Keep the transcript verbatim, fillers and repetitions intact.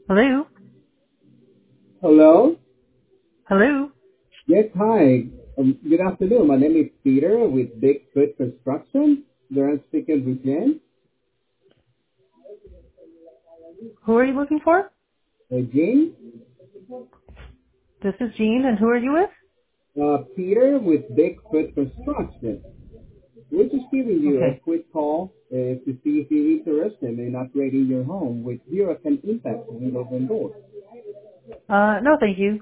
Hello? Hello? Hello? Yes, hi. Um, good afternoon. My name is Peter with Bigfoot Construction. There I'm speaking with Jen. Who are you looking for? Uh, Jane? This is Jean, and who are you with? Uh, Peter with Bigfoot Construction. We're just giving you a Okay. quick call uh, to see if you're interested in upgrading your home with Hurricane Impact windows and doors. Uh, no, thank you.